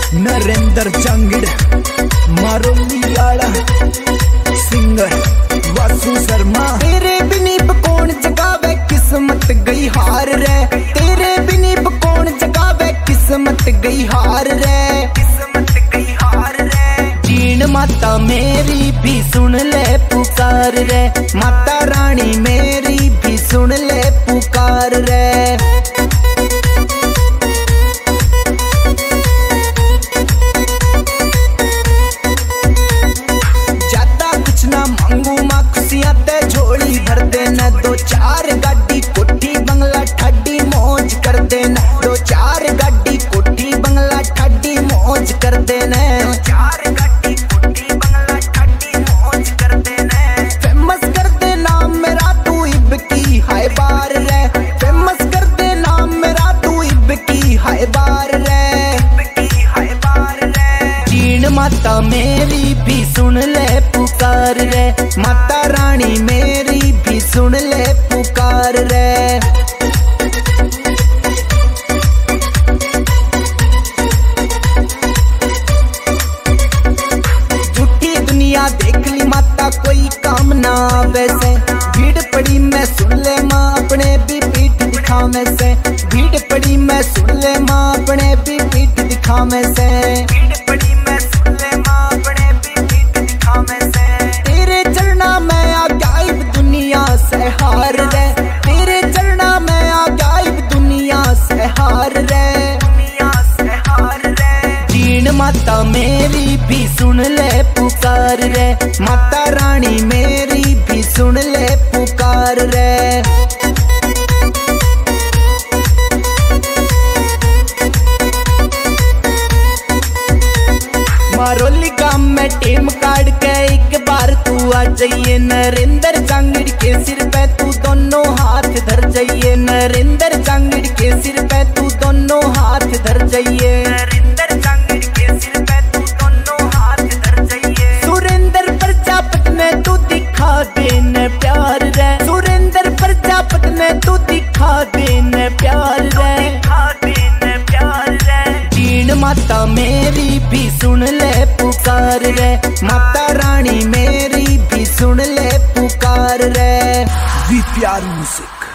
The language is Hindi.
नरेंद्र जांगिड़ मारोली आला सिंगर वासु शर्मा। तेरे बिनी कौन जगावे किस्मत गई हार रे, तेरे बिनी कौन जगावे किस्मत गई हार रे, किस्मत गई हार रे। जीण माता मेरी भी सुन ले पुकार रे, माता रानी मेरी भी सुन ले पुकार रे। झोली भर देना दो चार गाड़ी कोठी बंगला ठाडी मौज कर देना, दो चार गाड़ी कोठी बंगला ठाडी मौज कर देना, दो चार गाड़ी कोठी बंगला ठाडी मौज कर देना। फेमस कर देना मेरा तू इब की हाय बार रे, फेमस कर देना मेरा तू इब की हाय बार रे, इब की हाय बार रे। जीण माता मेरी भी सुन ले पुकार रे, माता रानी मेरी भी सुन ले पुकार रे। झूठी दुनिया देख ली माता कोई काम ना वैसे, भीड़ पड़ी मैं सुन ले माँ अपने भी पीठ दिखावे से, भीड़ पड़ी मैं सुन ले माँ अपने भी पीठ दिखावे से, भीड़ पड़ी मैं सुन ले माँ अपने भी पीठ दिखावे से। तेरे चलना मैं आ गायब दुनिया से हार रे, तेरे चलना मैं आ गायब दुनिया से हार रे, दुनिया से हार रे। जीण माता मेरी भी सुन ले पुकार रे, माता रानी मेरी भी सुन ले पुकार रे। मारोली गांव में टीम काट के एक बार तू आ जाइए, नरेंद्र जांगिड़ के सिर पे तू दोनों हाथ धर जाइए, नरेंद्र जांगिड़ के सिर पे तू दोनों हाथ धर जाइए, नरेंद्र जांगिड़ के सिर पे तू दोनों हाथ धर जाइए। सुरेंद्र प्रजापति ने तू दिखा देने प्यार रे, सुरेंद्र प्रजापति ने तू दिखा देने प्यार रे, दिखा देने प्यार रे। जीण माता मेरी भी सुन ले पुकार रे, माता रानी मेरी भी सुन ले पुकार रे। भी प्यार म्यूजिक।